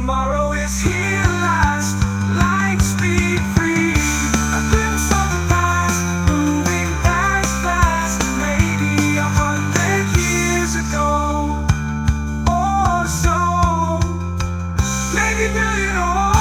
tomorrow is here last. Light speed free. A glimpse of the past, moving past fast. Maybe 100 years ago, or so. Maybe 1,000,000 or